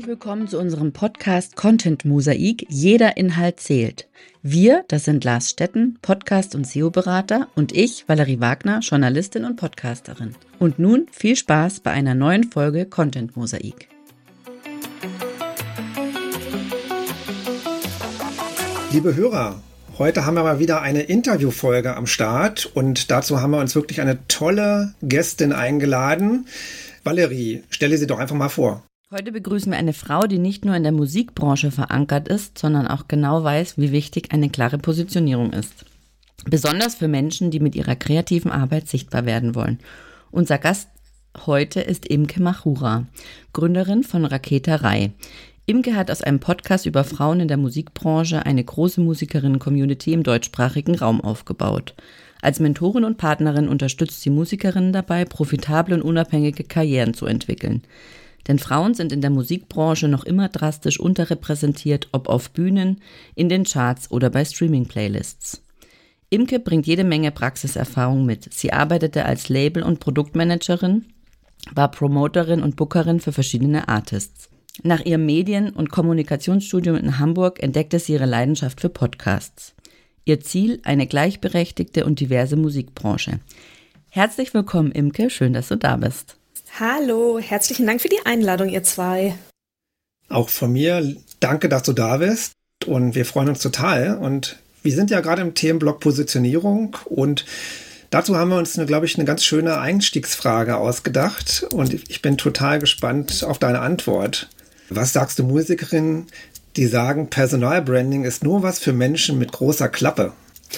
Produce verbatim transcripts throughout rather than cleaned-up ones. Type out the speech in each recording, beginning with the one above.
Herzlich willkommen zu unserem Podcast Content Mosaik. Jeder Inhalt zählt. Wir, das sind Lars Stetten, Podcast- und S E O-Berater, und ich, Valerie Wagner, Journalistin und Podcasterin. Und nun viel Spaß bei einer neuen Folge Content Mosaik. Liebe Hörer, heute haben wir mal wieder eine Interviewfolge am Start und dazu haben wir uns wirklich eine tolle Gästin eingeladen. Valerie, stelle sie doch einfach mal vor. Heute begrüßen wir eine Frau, die nicht nur in der Musikbranche verankert ist, sondern auch genau weiß, wie wichtig eine klare Positionierung ist. Besonders für Menschen, die mit ihrer kreativen Arbeit sichtbar werden wollen. Unser Gast heute ist Imke Machura, Gründerin von Raketerei. Imke hat aus einem Podcast über Frauen in der Musikbranche eine große Musikerinnen-Community im deutschsprachigen Raum aufgebaut. Als Mentorin und Partnerin unterstützt sie Musikerinnen dabei, profitable und unabhängige Karrieren zu entwickeln. Denn Frauen sind in der Musikbranche noch immer drastisch unterrepräsentiert, ob auf Bühnen, in den Charts oder bei Streaming-Playlists. Imke bringt jede Menge Praxiserfahrung mit. Sie arbeitete als Label- und Produktmanagerin, war Promoterin und Bookerin für verschiedene Artists. Nach ihrem Medien- und Kommunikationsstudium in Hamburg entdeckte sie ihre Leidenschaft für Podcasts. Ihr Ziel, eine gleichberechtigte und diverse Musikbranche. Herzlich willkommen, Imke, schön, dass du da bist. Hallo, herzlichen Dank für die Einladung, ihr zwei. Auch von mir danke, dass du da bist und wir freuen uns total. Und wir sind ja gerade im Themenblock Positionierung und dazu haben wir uns, glaube ich, eine ganz schöne Einstiegsfrage ausgedacht und ich bin total gespannt auf deine Antwort. Was sagst du Musikerinnen, die sagen, Personalbranding ist nur was für Menschen mit großer Klappe?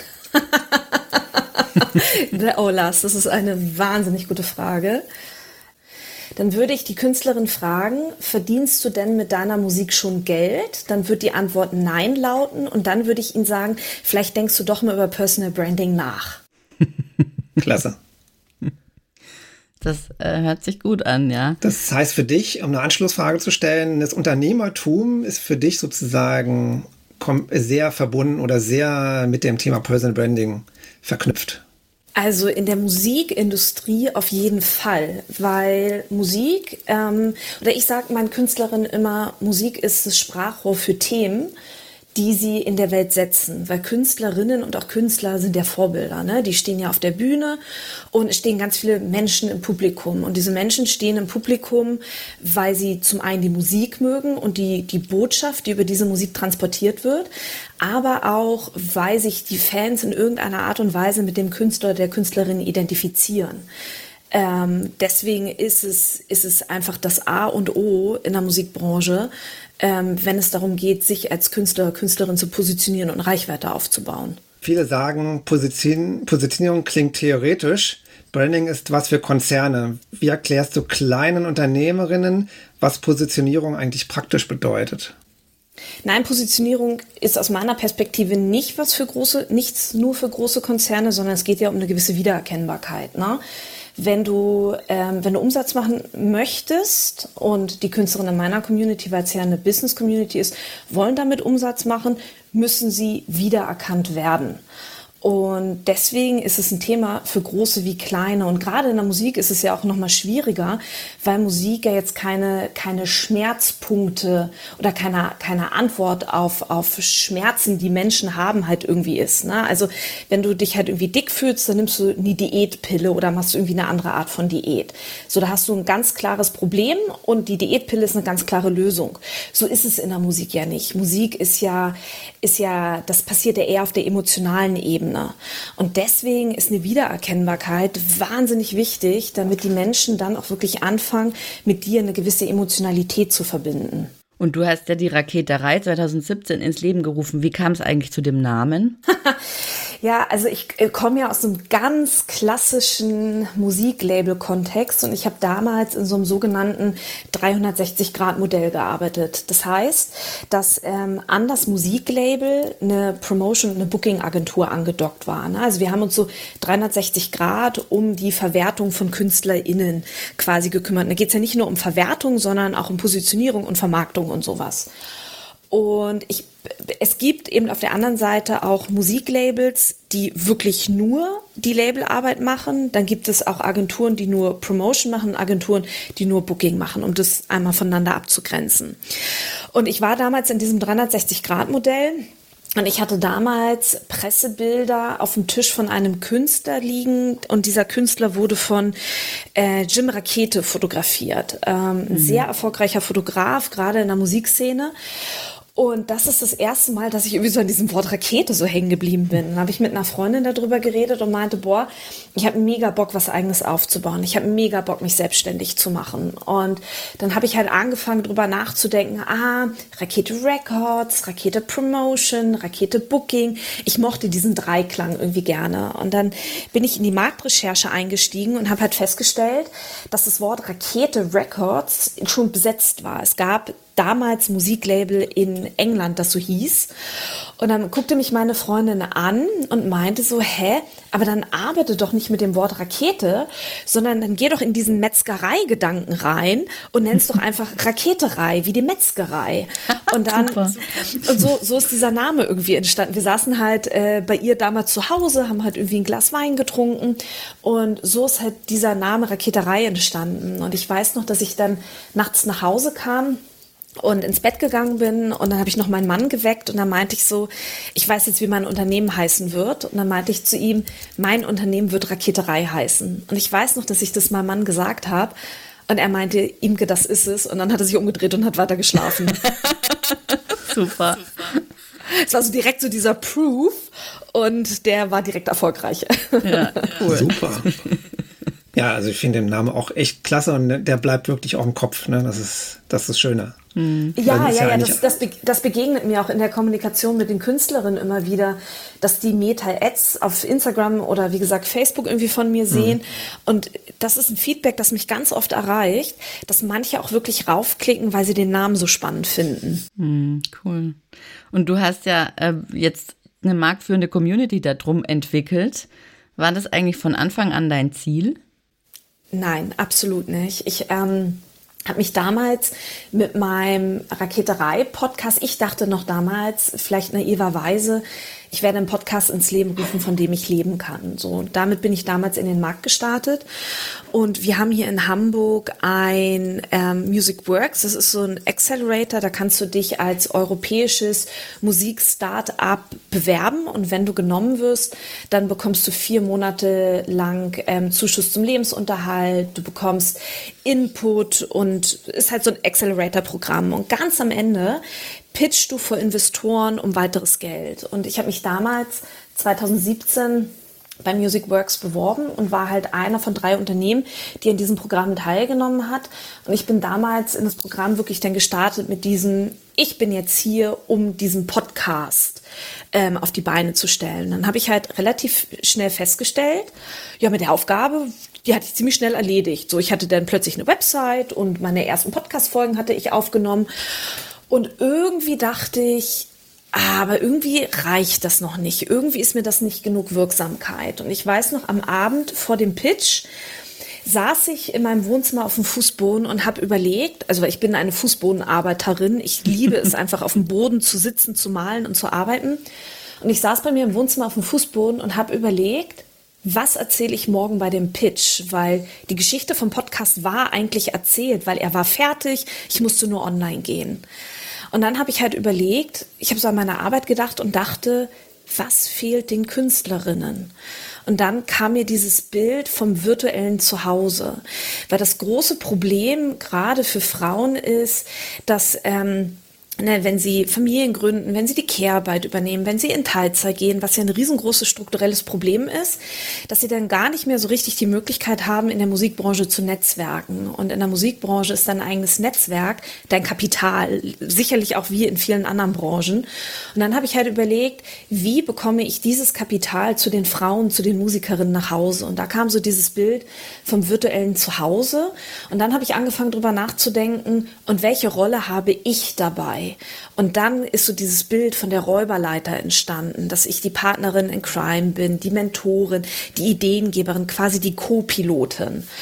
Oh Lars, das ist eine wahnsinnig gute Frage. Dann würde ich die Künstlerin fragen, verdienst du denn mit deiner Musik schon Geld? Dann wird die Antwort Nein lauten und dann würde ich ihnen sagen, vielleicht denkst du doch mal über Personal Branding nach. Klasse. Das äh, hört sich gut an, ja. Das heißt für dich, um eine Anschlussfrage zu stellen, das Unternehmertum ist für dich sozusagen sehr verbunden oder sehr mit dem Thema Personal Branding verknüpft. Also in der Musikindustrie auf jeden Fall, weil Musik, ähm, oder ich sage meinen Künstlerinnen immer, Musik ist das Sprachrohr für Themen, die sie in der Welt setzen, weil Künstlerinnen und auch Künstler sind ja Vorbilder, ne? Die stehen ja auf der Bühne und es stehen ganz viele Menschen im Publikum und diese Menschen stehen im Publikum, weil sie zum einen die Musik mögen und die, die Botschaft, die über diese Musik transportiert wird, aber auch, weil sich die Fans in irgendeiner Art und Weise mit dem Künstler oder der Künstlerin identifizieren. Ähm, deswegen ist es, ist es einfach das A und O in der Musikbranche, ähm, wenn es darum geht, sich als Künstler, Künstlerin zu positionieren und Reichweite aufzubauen. Viele sagen, Position, Positionierung klingt theoretisch. Branding ist was für Konzerne. Wie erklärst du kleinen Unternehmerinnen, was Positionierung eigentlich praktisch bedeutet? Nein, Positionierung ist aus meiner Perspektive nicht was für große, nichts nur für große Konzerne, sondern es geht ja um eine gewisse Wiedererkennbarkeit, ne? Wenn du, ähm, wenn du Umsatz machen möchtest und die Künstlerinnen in meiner Community, weil es ja eine Business-Community ist, wollen damit Umsatz machen, müssen sie wiedererkannt werden. Und deswegen ist es ein Thema für große wie kleine. Und gerade in der Musik ist es ja auch noch mal schwieriger, weil Musik ja jetzt keine, keine Schmerzpunkte oder keine, keine Antwort auf, auf Schmerzen, die Menschen haben, halt irgendwie ist, ne? Also wenn du dich halt irgendwie dick fühlst, dann nimmst du eine Diätpille oder machst irgendwie eine andere Art von Diät. So, da hast du ein ganz klares Problem und die Diätpille ist eine ganz klare Lösung. So ist es in der Musik ja nicht. Musik ist ja, ist ja, das passiert ja eher auf der emotionalen Ebene. Und deswegen ist eine Wiedererkennbarkeit wahnsinnig wichtig, damit die Menschen dann auch wirklich anfangen, mit dir eine gewisse Emotionalität zu verbinden. Und du hast ja die Raketerei zwanzig siebzehn ins Leben gerufen. Wie kam es eigentlich zu dem Namen? Ja, also ich äh, komme ja aus einem ganz klassischen Musiklabel-Kontext und ich habe damals in so einem sogenannten dreihundertsechzig Grad Modell gearbeitet. Das heißt, dass ähm, an das Musiklabel eine Promotion- und eine Booking-Agentur angedockt war, ne? Also wir haben uns so dreihundertsechzig Grad um die Verwertung von KünstlerInnen quasi gekümmert. Da geht es ja nicht nur um Verwertung, sondern auch um Positionierung und Vermarktung und sowas. Und ich es gibt eben auf der anderen Seite auch Musiklabels, die wirklich nur die Labelarbeit machen. Dann gibt es auch Agenturen, die nur Promotion machen, Agenturen, die nur Booking machen, um das einmal voneinander abzugrenzen. Und ich war damals in diesem dreihundertsechzig-Grad-Modell. Und ich hatte damals Pressebilder auf dem Tisch von einem Künstler liegen und dieser Künstler wurde von äh, Jim Rakete fotografiert. Ähm, mhm. Ein sehr erfolgreicher Fotograf, gerade in der Musikszene. Und das ist das erste Mal, dass ich irgendwie so an diesem Wort Rakete so hängen geblieben bin. Dann habe ich mit einer Freundin darüber geredet und meinte, boah, ich habe mega Bock, was Eigenes aufzubauen. Ich habe mega Bock, mich selbstständig zu machen. Und dann habe ich halt angefangen, darüber nachzudenken, ah, Rakete Records, Rakete Promotion, Rakete Booking. Ich mochte diesen Dreiklang irgendwie gerne. Und dann bin ich in die Marktrecherche eingestiegen und habe halt festgestellt, dass das Wort Rakete Records schon besetzt war. Es gab damals Musiklabel in England, das so hieß. Und dann guckte mich meine Freundin an und meinte so, hä, aber dann arbeite doch nicht mit dem Wort Rakete, sondern dann geh doch in diesen Metzgerei-Gedanken rein und nenn's doch einfach Raketerei, wie die Metzgerei. Und dann, und so, so ist dieser Name irgendwie entstanden. Wir saßen halt äh, bei ihr damals zu Hause, haben halt irgendwie ein Glas Wein getrunken und so ist halt dieser Name Raketerei entstanden. Und ich weiß noch, dass ich dann nachts nach Hause kam und ins Bett gegangen bin und dann habe ich noch meinen Mann geweckt und dann meinte ich so, ich weiß jetzt, wie mein Unternehmen heißen wird und dann meinte ich zu ihm, mein Unternehmen wird Raketerei heißen und ich weiß noch, dass ich das meinem Mann gesagt habe und er meinte, Imke, das ist es und dann hat er sich umgedreht und hat weiter geschlafen. Super. Es war so direkt so dieser Proof und der war direkt erfolgreich. Ja, cool. Super. Ja, also ich finde den Namen auch echt klasse und der bleibt wirklich auch im Kopf. Ne? Das ist das ist schöner. Mhm. Ja, ja, ja, das, das, be- das begegnet mir auch in der Kommunikation mit den Künstlerinnen immer wieder, dass die Meta-Ads auf Instagram oder wie gesagt Facebook irgendwie von mir sehen. Mhm. Und das ist ein Feedback, das mich ganz oft erreicht, dass manche auch wirklich raufklicken, weil sie den Namen so spannend finden. Mhm, cool. Und du hast ja äh, jetzt eine marktführende Community darum entwickelt. War das eigentlich von Anfang an dein Ziel? Nein, absolut nicht. Ich ähm, habe mich damals mit meinem Raketerei-Podcast, ich dachte noch damals, vielleicht naiverweise, ich werde einen Podcast ins Leben rufen, von dem ich leben kann. So, und damit bin ich damals in den Markt gestartet. Und wir haben hier in Hamburg ein ähm, Music Works. Das ist so ein Accelerator. Da kannst du dich als europäisches Musik-Start-up bewerben. Und wenn du genommen wirst, dann bekommst du vier Monate lang ähm, Zuschuss zum Lebensunterhalt. Du bekommst Input und ist halt so ein Accelerator-Programm. Und ganz am Ende pitchst du vor Investoren um weiteres Geld. Und ich habe mich damals zwanzig siebzehn bei Music Works beworben und war halt einer von drei Unternehmen, die an diesem Programm teilgenommen hat. Und ich bin damals in das Programm wirklich dann gestartet mit diesem, ich bin jetzt hier, um diesen Podcast ähm, auf die Beine zu stellen. Dann habe ich halt relativ schnell festgestellt, ja, mit der Aufgabe, die hatte ich ziemlich schnell erledigt. So, ich hatte dann plötzlich eine Website und meine ersten Podcast-Folgen hatte ich aufgenommen. Und irgendwie dachte ich, aber irgendwie reicht das noch nicht. Irgendwie ist mir das nicht genug Wirksamkeit. Und ich weiß noch, am Abend vor dem Pitch saß ich in meinem Wohnzimmer auf dem Fußboden und habe überlegt, also ich bin eine Fußbodenarbeiterin, ich liebe es einfach auf dem Boden zu sitzen, zu malen und zu arbeiten. Und ich saß bei mir im Wohnzimmer auf dem Fußboden und habe überlegt, was erzähle ich morgen bei dem Pitch? Weil die Geschichte vom Podcast war eigentlich erzählt, weil er war fertig, ich musste nur online gehen. Und dann habe ich halt überlegt, ich habe so an meine Arbeit gedacht und dachte, was fehlt den Künstlerinnen? Und dann kam mir dieses Bild vom virtuellen Zuhause. Weil das große Problem gerade für Frauen ist, dass ähm, Ne, wenn sie Familien gründen, wenn sie die Care-Arbeit übernehmen, wenn sie in Teilzeit gehen, was ja ein riesengroßes strukturelles Problem ist, dass sie dann gar nicht mehr so richtig die Möglichkeit haben, in der Musikbranche zu netzwerken. Und in der Musikbranche ist dein eigenes Netzwerk dein Kapital, sicherlich auch wie in vielen anderen Branchen. Und dann habe ich halt überlegt, wie bekomme ich dieses Kapital zu den Frauen, zu den Musikerinnen nach Hause? Und da kam so dieses Bild vom virtuellen Zuhause. Und dann habe ich angefangen, drüber nachzudenken, und welche Rolle habe ich dabei? Und dann ist so dieses Bild von der Räuberleiter entstanden, dass ich die Partnerin in Crime bin, die Mentorin, die Ideengeberin, quasi die Co-Pilotin.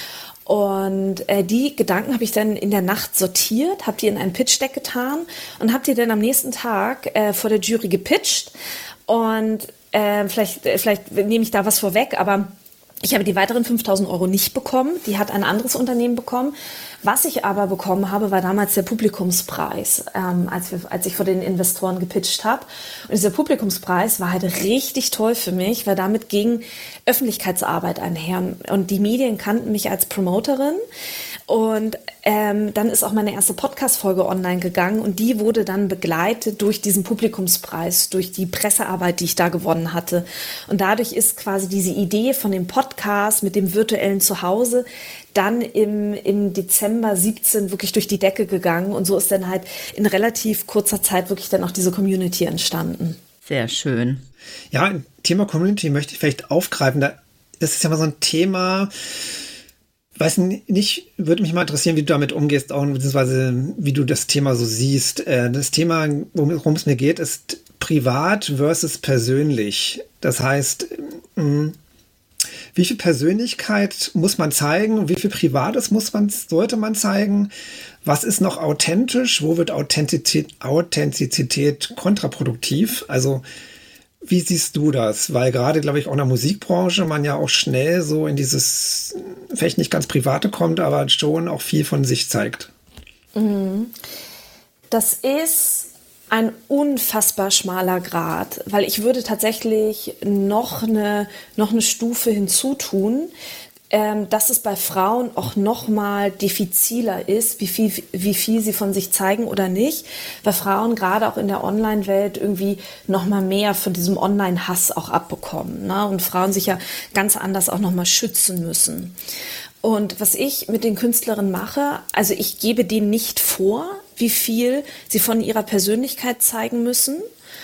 Und äh, die Gedanken habe ich dann in der Nacht sortiert, habe die in ein Pitch-Deck getan und habe die dann am nächsten Tag äh, vor der Jury gepitcht. Und äh, vielleicht, vielleicht nehme ich da was vorweg, aber ich habe die weiteren fünftausend Euro nicht bekommen. Die hat ein anderes Unternehmen bekommen. Was ich aber bekommen habe, war damals der Publikumspreis, ähm, als, wir, als ich vor den Investoren gepitcht habe. Und dieser Publikumspreis war halt richtig toll für mich, weil damit ging Öffentlichkeitsarbeit einher. Und die Medien kannten mich als Promoterin. Und ähm, dann ist auch meine erste Podcast-Folge online gegangen und die wurde dann begleitet durch diesen Publikumspreis, durch die Pressearbeit, die ich da gewonnen hatte. Und dadurch ist quasi diese Idee von dem Podcast mit dem virtuellen Zuhause dann im, im Dezember siebzehn wirklich durch die Decke gegangen. Und so ist dann halt in relativ kurzer Zeit wirklich dann auch diese Community entstanden. Sehr schön. Ja, Thema Community möchte ich vielleicht aufgreifen. Das ist ja mal so ein Thema, weiß nicht, würde mich mal interessieren, wie du damit umgehst, auch beziehungsweise wie du das Thema so siehst. Das Thema, worum es mir geht, ist privat versus persönlich. Das heißt, wie viel Persönlichkeit muss man zeigen? Wie viel Privates muss man, sollte man zeigen? Was ist noch authentisch? Wo wird Authentizität, Authentizität kontraproduktiv? Also, wie siehst du das? Weil gerade, glaube ich, auch in der Musikbranche man ja auch schnell so in dieses, vielleicht nicht ganz Private kommt, aber schon auch viel von sich zeigt. Das ist ein unfassbar schmaler Grat, weil ich würde tatsächlich noch eine, noch eine Stufe hinzutun, ähm, dass es bei Frauen auch noch mal diffiziler ist, wie viel, wie viel sie von sich zeigen oder nicht, weil Frauen gerade auch in der Online-Welt irgendwie noch mal mehr von diesem Online-Hass auch abbekommen, ne? Und Frauen sich ja ganz anders auch noch mal schützen müssen. Und was ich mit den Künstlerinnen mache, also ich gebe denen nicht vor, wie viel sie von ihrer Persönlichkeit zeigen müssen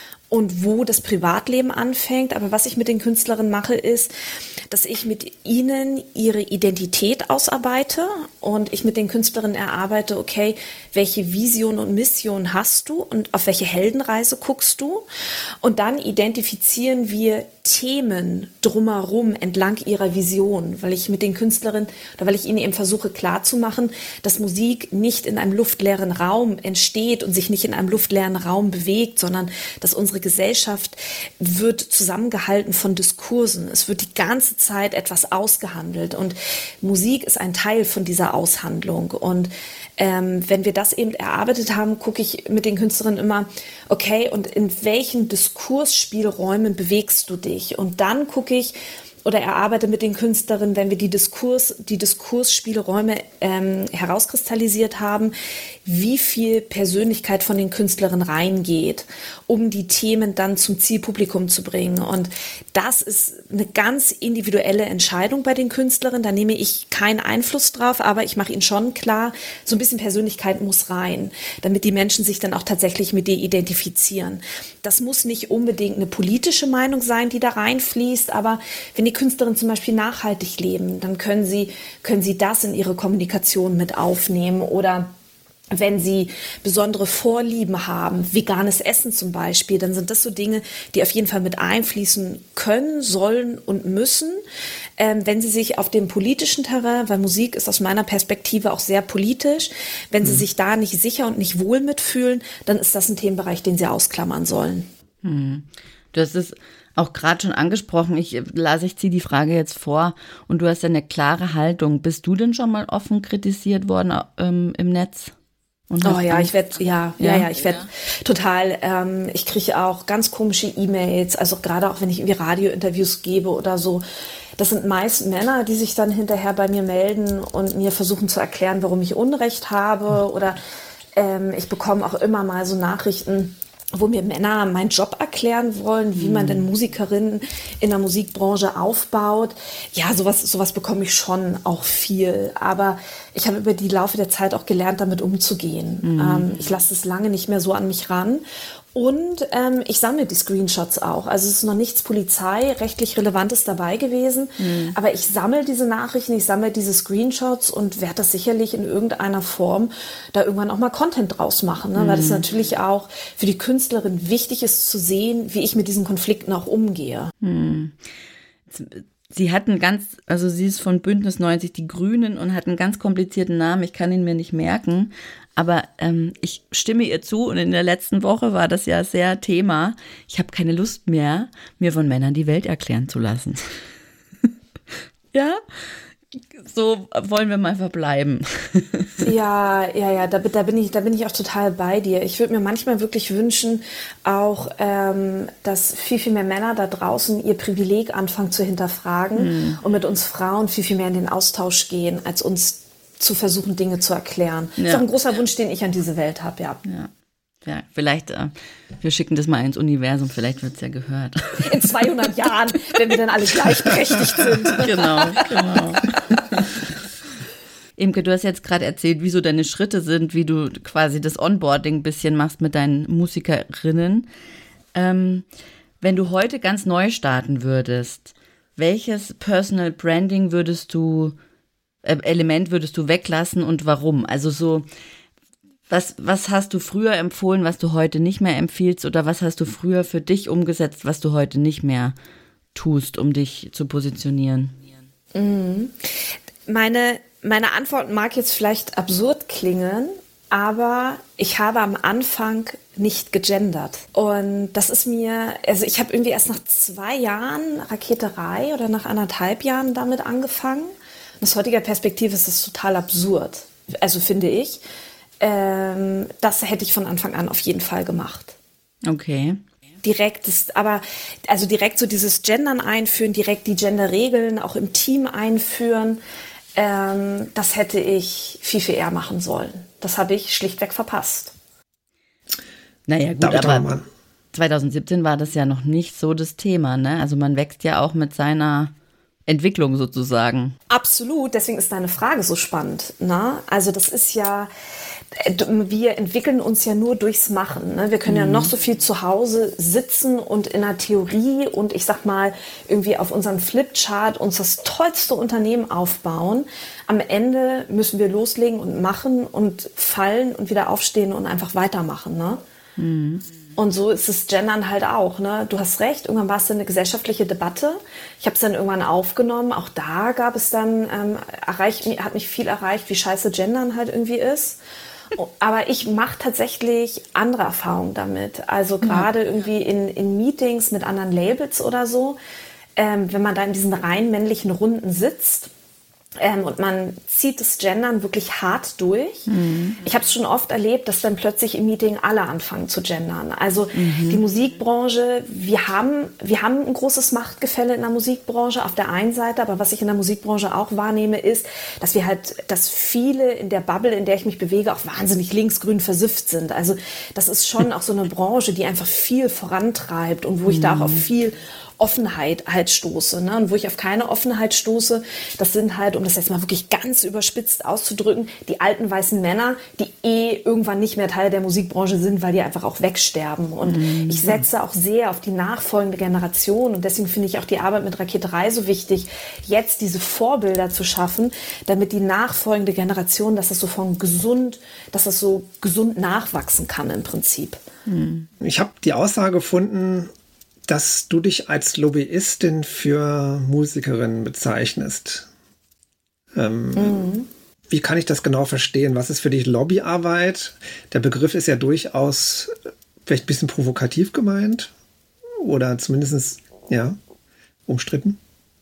und wo das Privatleben anfängt. Aber was ich mit den Künstlerinnen mache, ist, dass ich mit ihnen ihre Identität ausarbeite und ich mit den Künstlerinnen erarbeite, okay, welche Vision und Mission hast du und auf welche Heldenreise guckst du? Und dann identifizieren wir Themen drumherum entlang ihrer Vision, weil ich mit den Künstlerinnen oder weil ich ihnen eben versuche klarzumachen, dass Musik nicht in einem luftleeren Raum entsteht und sich nicht in einem luftleeren Raum bewegt, sondern dass unsere Gesellschaft wird zusammengehalten von Diskursen. Es wird die ganze Zeit etwas ausgehandelt und Musik ist ein Teil von dieser Aushandlung. Und ähm, wenn wir das eben erarbeitet haben, gucke ich mit den Künstlerinnen immer, okay, und in welchen Diskursspielräumen bewegst du dich? Und dann gucke ich oder erarbeite mit den Künstlerinnen, wenn wir die Diskurs, die Diskursspielräume ähm, herauskristallisiert haben, wie viel Persönlichkeit von den Künstlerinnen reingeht, um die Themen dann zum Zielpublikum zu bringen. Und das ist eine ganz individuelle Entscheidung bei den Künstlerinnen. Da nehme ich keinen Einfluss drauf, aber ich mache ihnen schon klar, so ein bisschen Persönlichkeit muss rein, damit die Menschen sich dann auch tatsächlich mit dir identifizieren. Das muss nicht unbedingt eine politische Meinung sein, die da reinfließt, aber wenn die Künstlerinnen zum Beispiel nachhaltig leben, dann können sie, können sie das in ihre Kommunikation mit aufnehmen oder wenn sie besondere Vorlieben haben, veganes Essen zum Beispiel, dann sind das so Dinge, die auf jeden Fall mit einfließen können, sollen und müssen. Ähm, wenn sie sich auf dem politischen Terrain, weil Musik ist aus meiner Perspektive auch sehr politisch, wenn sie mhm. sich da nicht sicher und nicht wohl mitfühlen, dann ist das ein Themenbereich, den sie ausklammern sollen. Mhm. Du hast es auch gerade schon angesprochen. Ich lasse, ich ziehe die Frage jetzt vor und du hast ja eine klare Haltung. Bist du denn schon mal offen kritisiert worden ähm, im Netz? Und oh ja, ich werde, ja, ja, ja, ich werde ja. total, ähm, ich kriege auch ganz komische E-Mails, also gerade auch wenn ich irgendwie Radiointerviews gebe oder so. Das sind meist Männer, die sich dann hinterher bei mir melden und mir versuchen zu erklären, warum ich Unrecht habe. Oder ähm, ich bekomme auch immer mal so Nachrichten, wo mir Männer meinen Job erklären wollen, wie man denn Musikerinnen in der Musikbranche aufbaut. Ja, sowas, sowas bekomme ich schon auch viel. Aber ich habe über die Laufe der Zeit auch gelernt, damit umzugehen. Mhm. Ähm, ich lasse es lange nicht mehr so an mich ran. Und ähm, ich sammle die Screenshots auch. Also es ist noch nichts polizeirechtlich Relevantes dabei gewesen. Mhm. Aber ich sammle diese Nachrichten, ich sammle diese Screenshots und werde das sicherlich in irgendeiner Form da irgendwann auch mal Content draus machen. Ne? Mhm. Weil das natürlich auch für die Künstlerin wichtig ist zu sehen, wie ich mit diesen Konflikten auch umgehe. Mhm. Jetzt Sie hat einen ganz, also sie ist von Bündnis neunzig Die Grünen und hat einen ganz komplizierten Namen. Ich kann ihn mir nicht merken. Aber ähm, ich stimme ihr zu und in der letzten Woche war das ja sehr Thema. Ich habe keine Lust mehr, mir von Männern die Welt erklären zu lassen. Ja, so wollen wir mal verbleiben. Ja, ja, ja, da, da, bin ich, da bin ich auch total bei dir. Ich würde mir manchmal wirklich wünschen, auch, ähm, dass viel, viel mehr Männer da draußen ihr Privileg anfangen zu hinterfragen mhm. und mit uns Frauen viel, viel mehr in den Austausch gehen, als uns zu versuchen, Dinge zu erklären. Ja. Das ist auch ein großer Wunsch, den ich an diese Welt habe, ja. Ja. Ja, vielleicht, äh, wir schicken das mal ins Universum, vielleicht wird es ja gehört. In zweihundert Jahren, wenn wir dann alle gleichberechtigt sind. Genau, genau. Imke, du hast jetzt gerade erzählt, wie so deine Schritte sind, wie du quasi das Onboarding ein bisschen machst mit deinen Musikerinnen. Ähm, wenn du heute ganz neu starten würdest, welches Personal Branding würdest du, äh, Element würdest du weglassen und warum? Also so, was, was hast du früher empfohlen, was du heute nicht mehr empfiehlst, oder was hast du früher für dich umgesetzt, was du heute nicht mehr tust, um dich zu positionieren? Mhm. Meine, meine Antwort mag jetzt vielleicht absurd klingen, aber ich habe am Anfang nicht gegendert. Und das ist mir, also ich habe irgendwie erst nach zwei Jahren Raketerei oder nach anderthalb Jahren damit angefangen. Aus heutiger Perspektive ist das total absurd, also finde ich. Ähm, das hätte ich von Anfang an auf jeden Fall gemacht. Okay. Direkt ist, aber also direkt so dieses Gendern einführen, direkt die Genderregeln auch im Team einführen, ähm, das hätte ich viel, viel eher machen sollen. Das habe ich schlichtweg verpasst. Naja, gut, David aber zwanzig siebzehn war das ja noch nicht so das Thema, ne? Also man wächst ja auch mit seiner Entwicklung sozusagen. Absolut, deswegen ist deine Frage so spannend, ne? Also das ist ja, wir entwickeln uns ja nur durchs Machen, ne? Wir können mhm. ja noch so viel zu Hause sitzen und in der Theorie und ich sag mal irgendwie auf unserem Flipchart uns das tollste Unternehmen aufbauen. Am Ende müssen wir loslegen und machen und fallen und wieder aufstehen und einfach weitermachen, ne? Mhm. Und so ist es Gendern halt auch, ne? Du hast recht, irgendwann war es dann eine gesellschaftliche Debatte. Ich habe es dann irgendwann aufgenommen. Auch da gab es dann, ähm, erreicht, hat mich viel erreicht, wie scheiße Gendern halt irgendwie ist. Aber ich mache tatsächlich andere Erfahrungen damit. Also gerade irgendwie in, in Meetings mit anderen Labels oder so, ähm, wenn man da in diesen rein männlichen Runden sitzt, Ähm, und man zieht das Gendern wirklich hart durch. Mhm. Ich habe es schon oft erlebt, dass dann plötzlich im Meeting alle anfangen zu gendern. Also mhm. die Musikbranche, wir haben, wir haben ein großes Machtgefälle in der Musikbranche auf der einen Seite, aber was ich in der Musikbranche auch wahrnehme, ist, dass wir halt, dass viele in der Bubble, in der ich mich bewege, auch wahnsinnig linksgrün versifft sind. Also das ist schon auch so eine Branche, die einfach viel vorantreibt und wo ich mhm. da auch auf viel Offenheit halt stoße, ne? Und wo ich auf keine Offenheit stoße, das sind halt, um das jetzt mal wirklich ganz überspitzt auszudrücken, die alten weißen Männer, die eh irgendwann nicht mehr Teil der Musikbranche sind, weil die einfach auch wegsterben. Und mhm. ich setze auch sehr auf die nachfolgende Generation und deswegen finde ich auch die Arbeit mit Raketerei so wichtig, jetzt diese Vorbilder zu schaffen, damit die nachfolgende Generation, dass das so von gesund, dass das so gesund nachwachsen kann im Prinzip. Mhm. Ich habe die Aussage gefunden, dass du dich als Lobbyistin für Musikerinnen bezeichnest. Ähm, mhm. Wie kann ich das genau verstehen? Was ist für dich Lobbyarbeit? Der Begriff ist ja durchaus vielleicht ein bisschen provokativ gemeint oder zumindest ja, umstritten.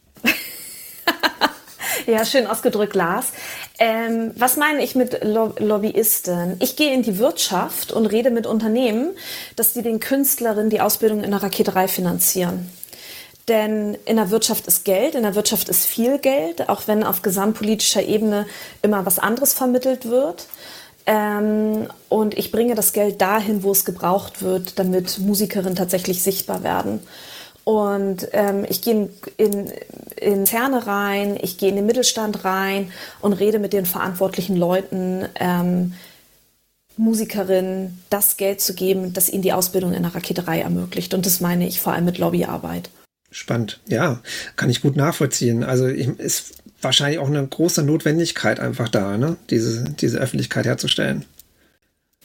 Ja, schön ausgedrückt, Lars. Ähm, was meine ich mit Lo- Lobbyisten? Ich gehe in die Wirtschaft und rede mit Unternehmen, dass die den Künstlerinnen die Ausbildung in der Raketerei finanzieren. Denn in der Wirtschaft ist Geld, in der Wirtschaft ist viel Geld, auch wenn auf gesamtpolitischer Ebene immer was anderes vermittelt wird. Ähm, und ich bringe das Geld dahin, wo es gebraucht wird, damit Musikerinnen tatsächlich sichtbar werden. Und ähm, ich gehe in, in, in Konzerne rein, ich gehe in den Mittelstand rein und rede mit den verantwortlichen Leuten, ähm, Musikerinnen das Geld zu geben, das ihnen die Ausbildung in der Raketerei ermöglicht. Und das meine ich vor allem mit Lobbyarbeit. Spannend, ja, kann ich gut nachvollziehen. Also ich, ist wahrscheinlich auch eine große Notwendigkeit einfach da, ne? diese, diese Öffentlichkeit herzustellen.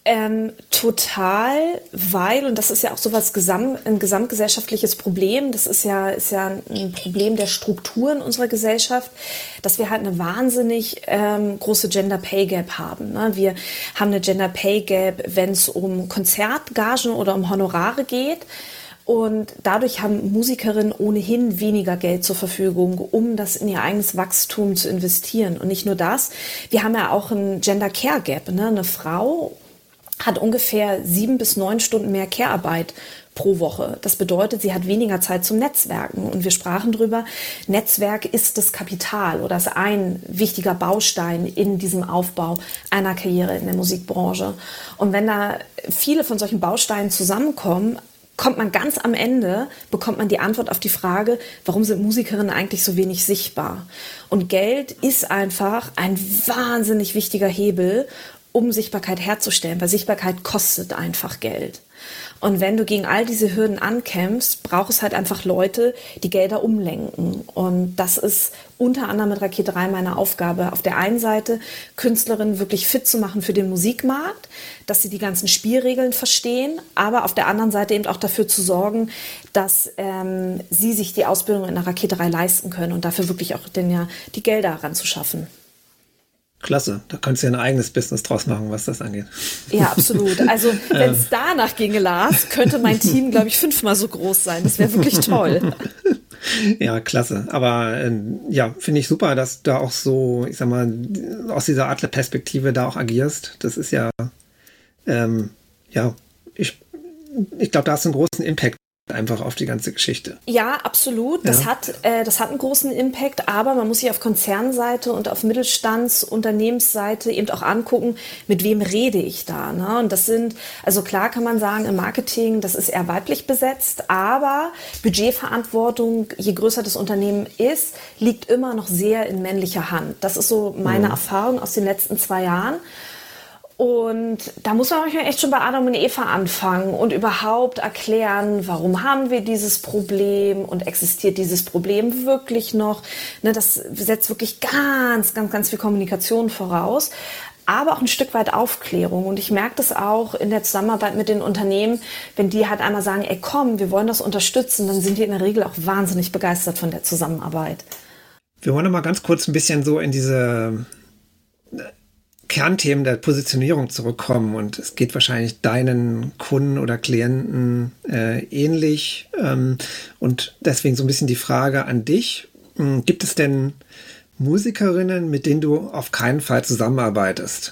Ähm, total, weil, und das ist ja auch so was Gesam- ein gesamtgesellschaftliches Problem, das ist ja, ist ja ein Problem der Strukturen unserer Gesellschaft, dass wir halt eine wahnsinnig ähm, große Gender Pay Gap haben. Ne? Wir haben eine Gender Pay Gap, wenn es um Konzertgagen oder um Honorare geht. Und dadurch haben Musikerinnen ohnehin weniger Geld zur Verfügung, um das in ihr eigenes Wachstum zu investieren. Und nicht nur das, wir haben ja auch ein Gender Care Gap. Ne? Eine Frau hat ungefähr sieben bis neun Stunden mehr Care-Arbeit pro Woche. Das bedeutet, sie hat weniger Zeit zum Netzwerken. Und wir sprachen drüber, Netzwerk ist das Kapital oder ist ein wichtiger Baustein in diesem Aufbau einer Karriere in der Musikbranche. Und wenn da viele von solchen Bausteinen zusammenkommen, kommt man ganz am Ende, bekommt man die Antwort auf die Frage, warum sind Musikerinnen eigentlich so wenig sichtbar? Und Geld ist einfach ein wahnsinnig wichtiger Hebel, um Sichtbarkeit herzustellen, weil Sichtbarkeit kostet einfach Geld. Und wenn du gegen all diese Hürden ankämpfst, braucht es halt einfach Leute, die Gelder umlenken. Und das ist unter anderem mit Rakete drei meine Aufgabe. Auf der einen Seite Künstlerinnen wirklich fit zu machen für den Musikmarkt, dass sie die ganzen Spielregeln verstehen, aber auf der anderen Seite eben auch dafür zu sorgen, dass ähm, sie sich die Ausbildung in der Rakete drei leisten können und dafür wirklich auch denn ja die Gelder ranzuschaffen. Klasse, da könntest du ja ein eigenes Business draus machen, was das angeht. Ja, absolut. Also wenn es danach ginge, Lars, könnte mein Team, glaube ich, fünfmal so groß sein. Das wäre wirklich toll. Ja, klasse. Aber äh, ja, finde ich super, dass du da auch so, ich sag mal, aus dieser Adlerperspektive da auch agierst. Das ist ja, ähm, ja, ich, ich glaube, da hast du einen großen Impact einfach auf die ganze Geschichte. Ja, absolut. Das ja. hat, äh, das hat einen großen Impact, aber man muss sich auf Konzernseite und auf Mittelstands-, Unternehmensseite eben auch angucken, mit wem rede ich da. Ne? Und das sind, also klar kann man sagen, im Marketing, das ist eher weiblich besetzt, aber Budgetverantwortung, je größer das Unternehmen ist, liegt immer noch sehr in männlicher Hand. Das ist so meine mhm. Erfahrung aus den letzten zwei Jahren. Und da muss man manchmal echt schon bei Adam und Eva anfangen und überhaupt erklären, warum haben wir dieses Problem und existiert dieses Problem wirklich noch. Ne, das setzt wirklich ganz, ganz, ganz viel Kommunikation voraus, aber auch ein Stück weit Aufklärung. Und ich merke das auch in der Zusammenarbeit mit den Unternehmen, wenn die halt einmal sagen, ey komm, wir wollen das unterstützen, dann sind die in der Regel auch wahnsinnig begeistert von der Zusammenarbeit. Wir wollen noch mal ganz kurz ein bisschen so in diese Kernthemen der Positionierung zurückkommen, und es geht wahrscheinlich deinen Kunden oder Klienten äh, ähnlich, ähm, und deswegen so ein bisschen die Frage an dich: ähm, Gibt es denn Musikerinnen, mit denen du auf keinen Fall zusammenarbeitest?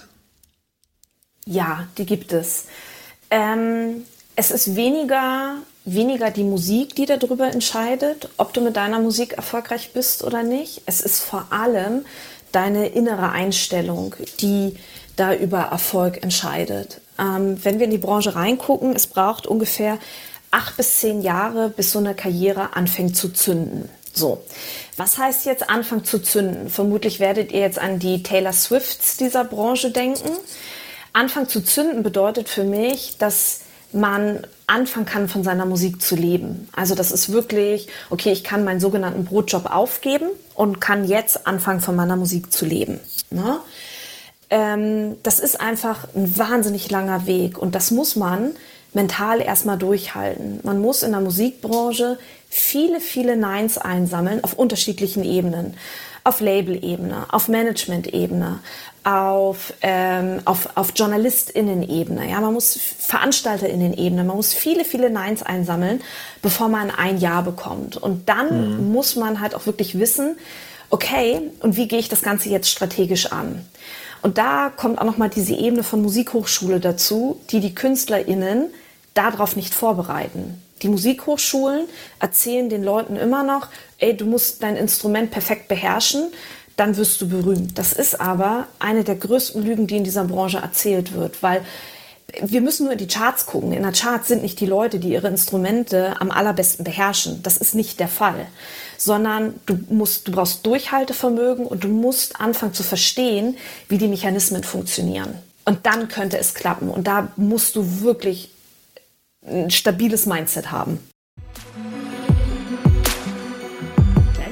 Ja, die gibt es. Ähm, es ist weniger, weniger die Musik, die darüber entscheidet, ob du mit deiner Musik erfolgreich bist oder nicht. Es ist vor allem deine innere Einstellung, die da über Erfolg entscheidet. Ähm, wenn wir in die Branche reingucken, es braucht ungefähr acht bis zehn Jahre, bis so eine Karriere anfängt zu zünden. So, was heißt jetzt anfangen zu zünden? Vermutlich werdet ihr jetzt an die Taylor Swifts dieser Branche denken. Anfangen zu zünden bedeutet für mich, dass man anfangen kann, von seiner Musik zu leben. Also das ist wirklich, okay, ich kann meinen sogenannten Brotjob aufgeben und kann jetzt anfangen, von meiner Musik zu leben. Ne? Ähm, das ist einfach ein wahnsinnig langer Weg, und das muss man mental erstmal durchhalten. Man muss in der Musikbranche viele, viele Neins einsammeln auf unterschiedlichen Ebenen. Auf Label-Ebene, auf Management-Ebene, auf, ähm, auf, auf JournalistInnen-Ebene. Ja, man muss VeranstalterInnen-Ebene, man muss viele, viele Neins einsammeln, bevor man ein Ja bekommt. Und dann mhm. muss man halt auch wirklich wissen, okay, und wie gehe ich das Ganze jetzt strategisch an? Und da kommt auch nochmal diese Ebene von Musikhochschule dazu, die die KünstlerInnen darauf nicht vorbereiten. Die Musikhochschulen erzählen den Leuten immer noch, ey, du musst dein Instrument perfekt beherrschen, dann wirst du berühmt. Das ist aber eine der größten Lügen, die in dieser Branche erzählt wird, weil wir müssen nur in die Charts gucken. In der Charts sind nicht die Leute, die ihre Instrumente am allerbesten beherrschen. Das ist nicht der Fall, sondern du musst, du brauchst Durchhaltevermögen und du musst anfangen zu verstehen, wie die Mechanismen funktionieren. Und dann könnte es klappen. Und da musst du wirklich ein stabiles Mindset haben. Gleich geht's weiter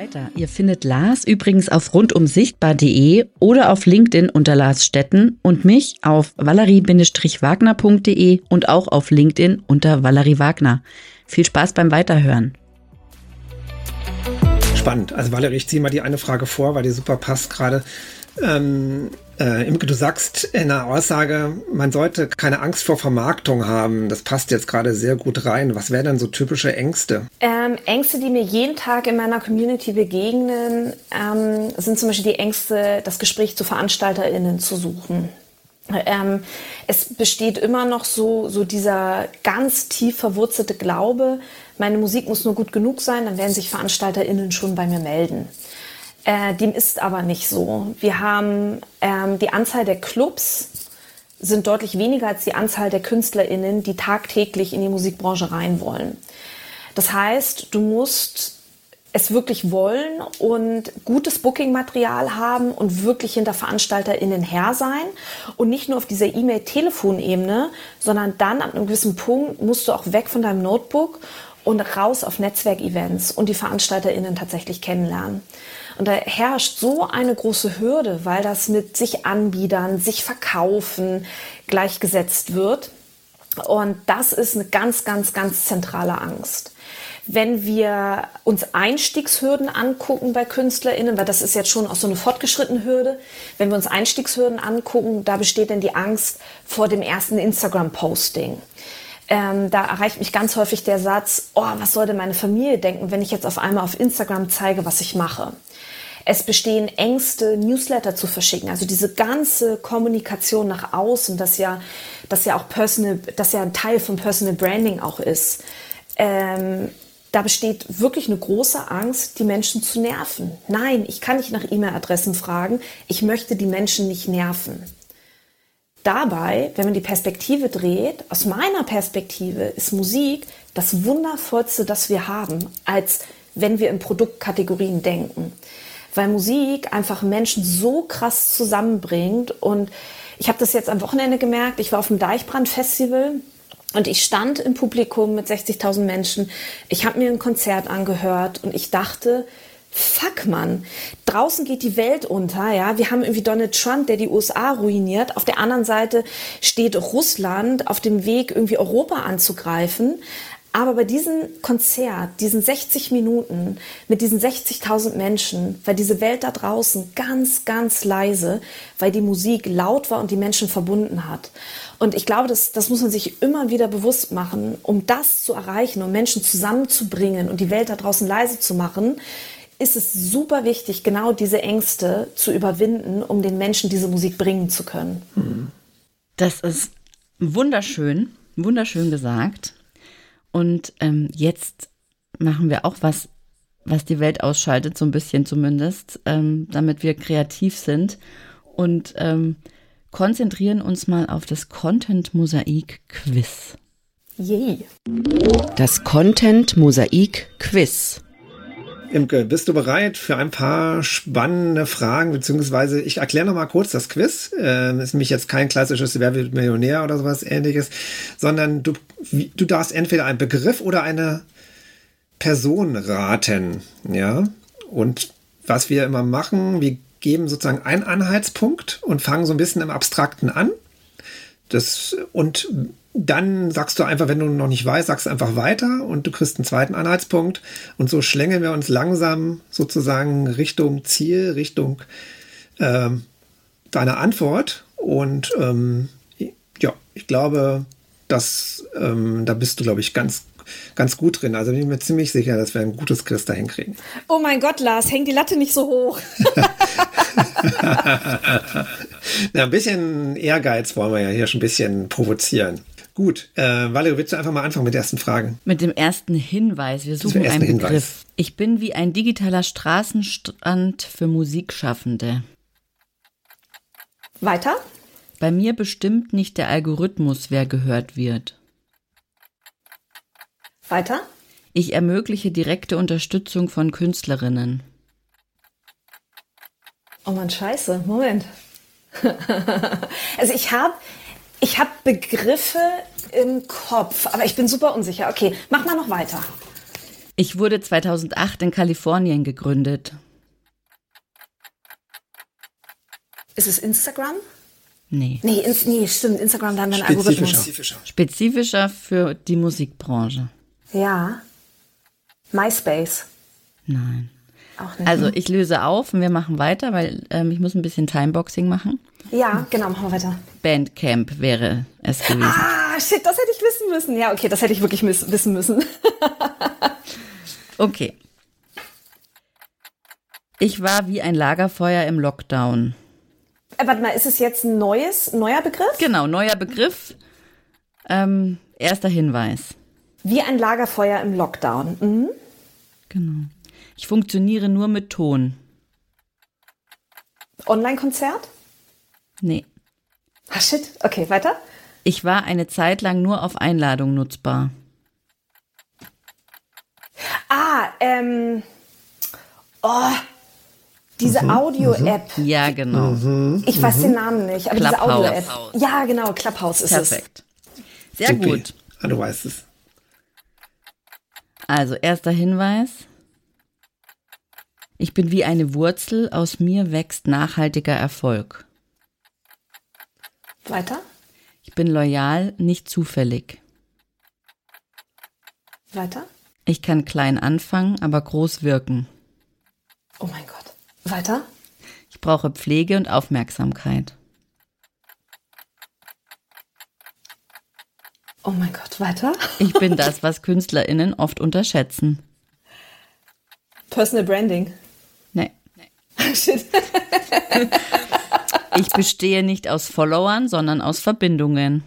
weiter. Ihr findet Lars übrigens auf rundumsichtbar punkt de oder auf LinkedIn unter Lars Stetten und mich auf valerie wagner punkt de und auch auf LinkedIn unter Valerie Wagner. Viel Spaß beim Weiterhören. Spannend. Also Valerie, ich ziehe mal die eine Frage vor, weil die super passt gerade. Ähm, äh, Imke, du sagst in der Aussage, man sollte keine Angst vor Vermarktung haben. Das passt jetzt gerade sehr gut rein. Was wären denn so typische Ängste? Ähm, Ängste, die mir jeden Tag in meiner Community begegnen, ähm, sind zum Beispiel die Ängste, das Gespräch zu VeranstalterInnen zu suchen. Ähm, es besteht immer noch so, so dieser ganz tief verwurzelte Glaube, meine Musik muss nur gut genug sein, dann werden sich VeranstalterInnen schon bei mir melden. Äh, dem ist aber nicht so. Wir haben ähm, die Anzahl der Clubs sind deutlich weniger als die Anzahl der KünstlerInnen, die tagtäglich in die Musikbranche rein wollen. Das heißt, du musst es wirklich wollen und gutes Booking-Material haben und wirklich hinter VeranstalterInnen her sein und nicht nur auf dieser E-Mail-Telefon-Ebene, sondern dann ab einem gewissen Punkt musst du auch weg von deinem Notebook und raus auf Netzwerkevents und die VeranstalterInnen tatsächlich kennenlernen. Und da herrscht so eine große Hürde, weil das mit sich anbiedern, sich verkaufen gleichgesetzt wird. Und das ist eine ganz, ganz, ganz zentrale Angst. Wenn wir uns Einstiegshürden angucken bei KünstlerInnen, weil das ist jetzt schon auch so eine fortgeschrittene Hürde, wenn wir uns Einstiegshürden angucken, da besteht dann die Angst vor dem ersten Instagram-Posting. Ähm, da erreicht mich ganz häufig der Satz, oh, was soll denn meine Familie denken, wenn ich jetzt auf einmal auf Instagram zeige, was ich mache? Es bestehen Ängste, Newsletter zu verschicken, also diese ganze Kommunikation nach außen, das ja, das ja auch Personal, das ja ein Teil von Personal Branding auch ist. Ähm, da besteht wirklich eine große Angst, die Menschen zu nerven. Nein, ich kann nicht nach E-Mail-Adressen fragen, ich möchte die Menschen nicht nerven. Dabei, wenn man die Perspektive dreht, aus meiner Perspektive ist Musik das Wundervollste, das wir haben, als wenn wir in Produktkategorien denken. Weil Musik einfach Menschen so krass zusammenbringt. Und ich habe das jetzt am Wochenende gemerkt, ich war auf dem Deichbrand-Festival und ich stand im Publikum mit sechzigtausend Menschen. Ich habe mir ein Konzert angehört und ich dachte, fuck, Mann, draußen geht die Welt unter, ja. Wir haben irgendwie Donald Trump, der die U S A ruiniert. Auf der anderen Seite steht Russland auf dem Weg, irgendwie Europa anzugreifen. Aber bei diesem Konzert, diesen sechzig Minuten mit diesen sechzigtausend Menschen, war diese Welt da draußen ganz, ganz leise, weil die Musik laut war und die Menschen verbunden hat. Und ich glaube, das, das muss man sich immer wieder bewusst machen, um das zu erreichen, um Menschen zusammenzubringen und die Welt da draußen leise zu machen, ist es super wichtig, genau diese Ängste zu überwinden, um den Menschen diese Musik bringen zu können. Das ist wunderschön, wunderschön gesagt. Und ähm, jetzt machen wir auch was, was die Welt ausschaltet, so ein bisschen zumindest, ähm, damit wir kreativ sind und ähm, konzentrieren uns mal auf das Content-Mosaik-Quiz. Yay! Das Content-Mosaik-Quiz. Imke, bist du bereit für ein paar spannende Fragen, beziehungsweise ich erkläre noch mal kurz das Quiz. Ähm, ist nämlich jetzt kein klassisches Wer wird Millionär oder sowas Ähnliches, sondern du, du darfst entweder einen Begriff oder eine Person raten, ja. Und was wir immer machen, wir geben sozusagen einen Anhaltspunkt und fangen so ein bisschen im Abstrakten an. Das, und dann sagst du einfach, wenn du noch nicht weißt, sagst du einfach weiter und du kriegst einen zweiten Anhaltspunkt. Und so schlängeln wir uns langsam sozusagen Richtung Ziel, Richtung ähm, deiner Antwort. Und ähm, ja, ich glaube, dass, ähm, da bist du, glaube ich, ganz, ganz gut drin. Also bin ich mir ziemlich sicher, dass wir ein gutes Quiz da hinkriegen. Oh mein Gott, Lars, häng die Latte nicht so hoch. Na, ein bisschen Ehrgeiz wollen wir ja hier schon ein bisschen provozieren. Gut, äh, Valerie, willst du einfach mal anfangen mit der ersten Frage? Mit dem ersten Hinweis. Wir suchen einen Begriff. Hinweis. Ich bin wie ein digitaler Straßenstrand für Musikschaffende. Weiter? Bei mir bestimmt nicht der Algorithmus, wer gehört wird. Weiter? Ich ermögliche direkte Unterstützung von Künstlerinnen. Oh Mann, scheiße, Moment. Also ich habe ich hab Begriffe im Kopf, aber ich bin super unsicher. Okay, mach mal noch weiter. Ich wurde zweitausendacht in Kalifornien gegründet. Ist es Instagram? Nee. Nee, ins, nee, stimmt. Instagram, da haben wir einen Algorithmus. Spezifischer. Spezifischer für die Musikbranche. Ja. MySpace. Nein. Auch nicht. Also ich löse auf und wir machen weiter, weil ähm, ich muss ein bisschen Timeboxing machen. Ja, genau, machen wir weiter. Bandcamp wäre es gewesen. Ah, shit, das hätte ich wissen müssen. Ja, okay, das hätte ich wirklich miss- wissen müssen. Okay. Ich war wie ein Lagerfeuer im Lockdown. Äh, warte mal, ist es jetzt ein neues, neuer Begriff? Genau, neuer Begriff. Ähm, erster Hinweis. Wie ein Lagerfeuer im Lockdown. Mhm. Genau. Ich funktioniere nur mit Ton. Online-Konzert? Nee. Ah, shit. Okay, weiter. Ich war eine Zeit lang nur auf Einladung nutzbar. Ah, ähm. Oh. Diese Mhm, Audio-App. Ja, genau. Ich weiß den Namen nicht, aber diese Clubhouse. Audio-App. Ja, genau, Clubhouse ist Perfekt. Sehr Supi. gut. Ah, du weißt es. Also, erster Hinweis. Ich bin wie eine Wurzel, aus mir wächst nachhaltiger Erfolg. es. Weiter, Ich bin loyal, nicht zufällig. weiter. Ich kann klein anfangen, aber groß wirken. Oh mein Gott. Weiter. Ich brauche Pflege und Aufmerksamkeit. Oh mein Gott, weiter. Ich bin das, was KünstlerInnen oft unterschätzen. Personal Branding. Nee. Shit. Ich bestehe nicht aus Followern, sondern aus Verbindungen.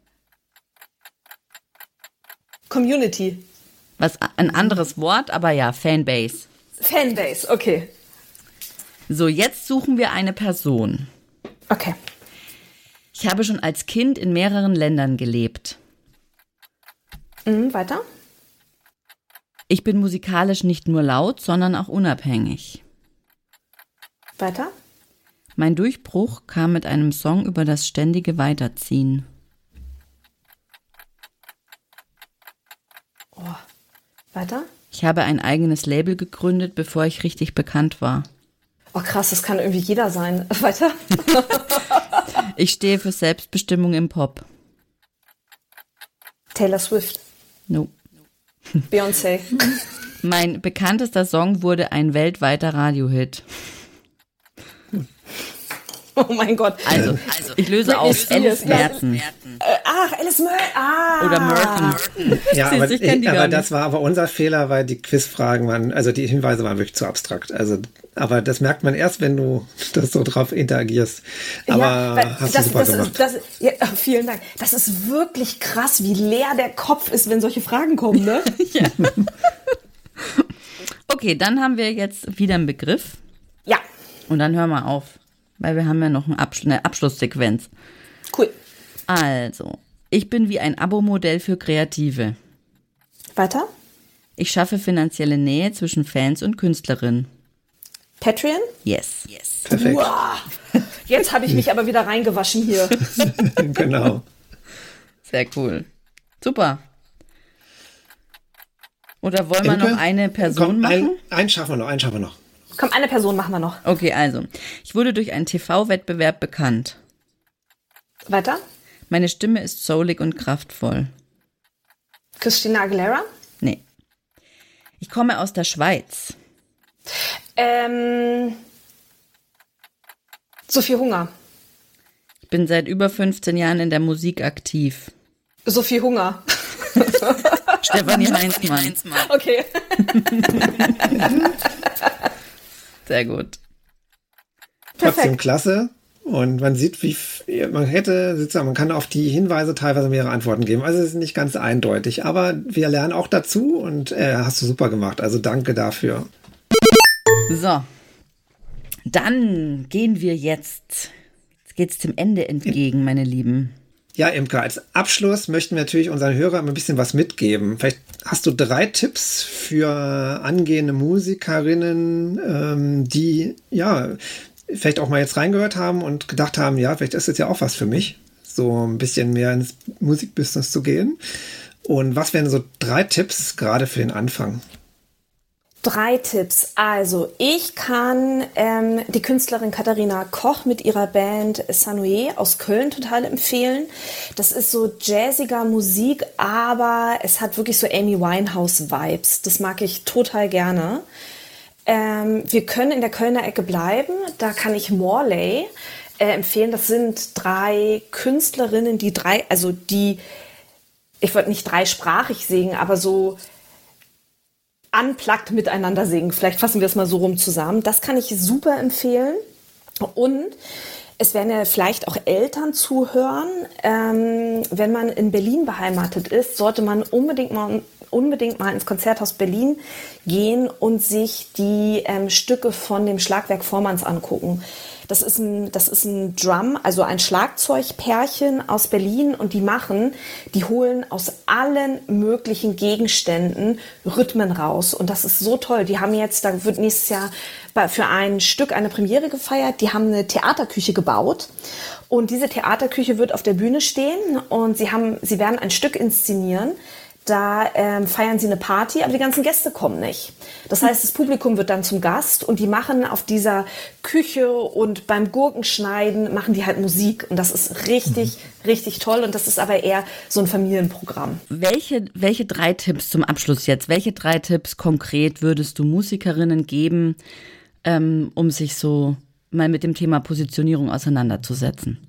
Community. Was ein anderes Wort, aber ja, Fanbase. Fanbase, okay. So, jetzt suchen wir eine Person. Okay. Ich habe schon als Kind in mehreren Ländern gelebt. Mhm, weiter. Ich bin musikalisch nicht nur laut, sondern auch unabhängig. Weiter. Mein Durchbruch kam mit einem Song über das ständige Weiterziehen. Oh. Weiter. Ich habe ein eigenes Label gegründet, bevor ich richtig bekannt war. Oh krass, das kann irgendwie jeder sein. Weiter. Ich stehe für Selbstbestimmung im Pop. Taylor Swift. No. Beyoncé. Mein bekanntester Song wurde ein weltweiter Radiohit. Oh mein Gott. Also, also ich löse Britney auf. Spears, Alice ja. Merton. Äh, ach, Alice Merton. Ah. Oder Merton. Ja, Siehst aber, du, ich kenn die aber gar das nicht. war aber unser Fehler, weil die Quizfragen waren, also die Hinweise waren wirklich zu abstrakt. Also, aber das merkt man erst, wenn du das so drauf interagierst. Aber ja, weil hast das, du super das gemacht. Ist, das, ja, vielen Dank. Das ist wirklich krass, wie leer der Kopf ist, wenn solche Fragen kommen, ne? Ja. Okay, dann haben wir jetzt wieder einen Begriff. Ja, Und dann hören wir auf, weil wir haben ja noch eine, Absch- eine Abschlusssequenz. cool. Also, ich bin wie ein Abo-Modell für Kreative. Weiter. Ich schaffe finanzielle Nähe zwischen Fans und Künstlerinnen. Patreon. Yes. Yes. Perfekt. Wow. Jetzt habe ich mich aber wieder reingewaschen hier. Genau. Sehr cool. Super. Oder wollen wir Imke? noch eine Person Komm, machen? Ein, einen schaffen wir noch, einen schaffen wir noch. Komm, eine Person machen wir noch. Okay, also. Ich wurde durch einen T V-Wettbewerb bekannt. Weiter. Meine Stimme ist soulig und kraftvoll. Christina Aguilera. Nee. Ich komme aus der Schweiz. Ähm, Sophie Hunger. Ich bin seit über fünfzehn Jahren in der Musik aktiv. Sophie Hunger. Stefanie Heinzmann. Okay. Sehr gut. Trotzdem Perfekt. klasse. Und man sieht, wie f- man hätte, sozusagen, man kann auf die Hinweise teilweise mehrere Antworten geben. Also es ist nicht ganz eindeutig, aber wir lernen auch dazu und äh, hast du super gemacht. Also danke dafür. So. Dann gehen wir jetzt. Jetzt geht's dem Ende entgegen, meine Lieben. Ja, Imke, als Abschluss möchten wir natürlich unseren Hörern ein bisschen was mitgeben. Vielleicht hast du drei Tipps für angehende Musikerinnen, ähm, die ja vielleicht auch mal jetzt reingehört haben und gedacht haben, ja, vielleicht ist das ja auch was für mich, so ein bisschen mehr ins Musikbusiness zu gehen. Und was wären so drei Tipps gerade für den Anfang? Drei Tipps. Also ich kann ähm, die Künstlerin Katharina Koch mit ihrer Band Sanoué aus Köln total empfehlen. Das ist so jazziger Musik, aber es hat wirklich so Amy Winehouse-Vibes. Das mag ich total gerne. Ähm, wir können in der Kölner Ecke bleiben. Da kann ich Morley äh, empfehlen. Das sind drei Künstlerinnen, die drei, also die, ich wollte nicht dreisprachig singen, aber so unplugged miteinander singen. Vielleicht fassen wir es mal so rum zusammen. Das kann ich super empfehlen. Und es werden ja vielleicht auch Eltern zuhören. Ähm, wenn man in Berlin beheimatet ist, sollte man unbedingt mal, unbedingt mal ins Konzerthaus Berlin gehen und sich die ähm, Stücke von dem Schlagwerk Vormanns angucken. Das ist ein, das ist ein Drum, also ein Schlagzeugpärchen aus Berlin und die machen, die holen aus allen möglichen Gegenständen Rhythmen raus und das ist so toll. Die haben jetzt, da wird nächstes Jahr für ein Stück eine Premiere gefeiert, die haben eine Theaterküche gebaut und diese Theaterküche wird auf der Bühne stehen und sie haben, sie werden ein Stück inszenieren. Da ähm, feiern sie eine Party, aber die ganzen Gäste kommen nicht. Das heißt, das Publikum wird dann zum Gast und die machen auf dieser Küche und beim Gurkenschneiden machen die halt Musik. Und das ist richtig, mhm. richtig toll. Und das ist aber eher so ein Familienprogramm. Welche, welche drei Tipps zum Abschluss jetzt? Welche drei Tipps konkret würdest du Musikerinnen geben, ähm, um sich so mal mit dem Thema Positionierung auseinanderzusetzen?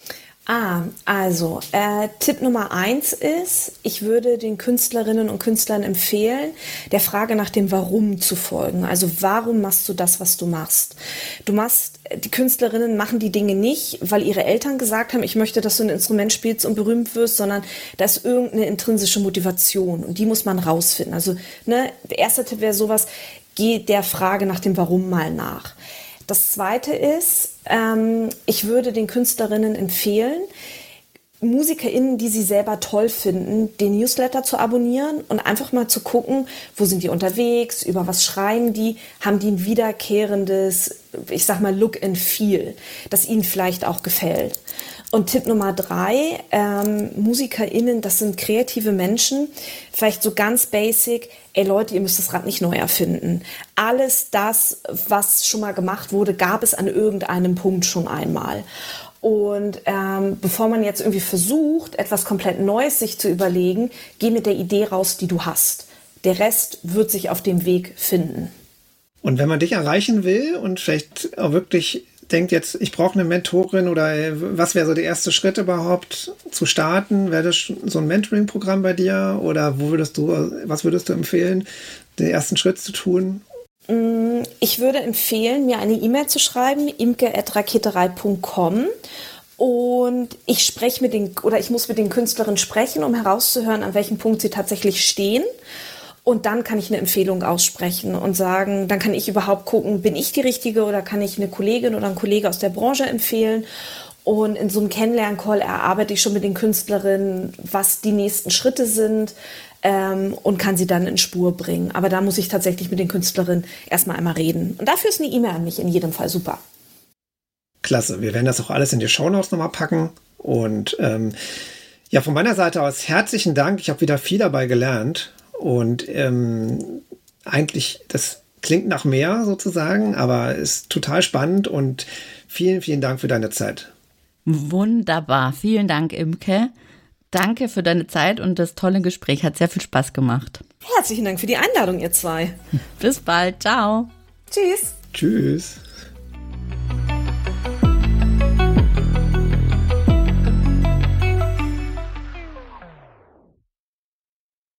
Ah, also äh, Tipp Nummer eins ist, ich würde den Künstlerinnen und Künstlern empfehlen, der Frage nach dem Warum zu folgen. Also warum machst du das, was du machst? Du machst, die Künstlerinnen machen die Dinge nicht, weil ihre Eltern gesagt haben, ich möchte, dass du ein Instrument spielst und berühmt wirst, sondern da ist irgendeine intrinsische Motivation und die muss man rausfinden. Also ne, der erste Tipp wäre sowas, geh der Frage nach dem Warum mal nach. Das Zweite ist, ähm, ich würde den Künstlerinnen empfehlen, MusikerInnen, die sie selber toll finden, den Newsletter zu abonnieren und einfach mal zu gucken, wo sind die unterwegs, über was schreiben die, haben die ein wiederkehrendes, ich sag mal, Look and Feel, das ihnen vielleicht auch gefällt. Und Tipp Nummer drei, ähm, MusikerInnen, das sind kreative Menschen, vielleicht so ganz basic, ey Leute, ihr müsst das Rad nicht neu erfinden. Alles das, was schon mal gemacht wurde, gab es an irgendeinem Punkt schon einmal. Und ähm, bevor man jetzt irgendwie versucht, etwas komplett Neues sich zu überlegen, geh mit der Idee raus, die du hast. Der Rest wird sich auf dem Weg finden. Und wenn man dich erreichen will und vielleicht auch wirklich denkt jetzt, ich brauche eine Mentorin oder was wäre so der erste Schritt überhaupt zu starten? Wäre das so ein Mentoring-Programm bei dir oder wo würdest du, was würdest du empfehlen, den ersten Schritt zu tun? Ich würde empfehlen, mir eine E-Mail zu schreiben, imke at raketerei punkt com und ich spreche mit den, oder ich muss mit den Künstlerinnen sprechen, um herauszuhören, an welchem Punkt sie tatsächlich stehen. Und dann kann ich eine Empfehlung aussprechen und sagen, dann kann ich überhaupt gucken, bin ich die Richtige oder kann ich eine Kollegin oder einen Kollegen aus der Branche empfehlen. Und in so einem Kennenlern-Call erarbeite ich schon mit den Künstlerinnen, was die nächsten Schritte sind ähm, und kann sie dann in Spur bringen. Aber da muss ich tatsächlich mit den Künstlerinnen erstmal einmal reden. Und dafür ist eine E-Mail an mich in jedem Fall super. Klasse, wir werden das auch alles in die Shownotes nochmal packen. Und ähm, ja, von meiner Seite aus herzlichen Dank. Ich habe wieder viel dabei gelernt. Und ähm, eigentlich, das klingt nach mehr sozusagen, aber ist total spannend und vielen, vielen Dank für deine Zeit. Wunderbar. Vielen Dank, Imke. Danke für deine Zeit und das tolle Gespräch. Hat sehr viel Spaß gemacht. Herzlichen Dank für die Einladung, ihr zwei. Bis bald. Ciao. Tschüss. Tschüss.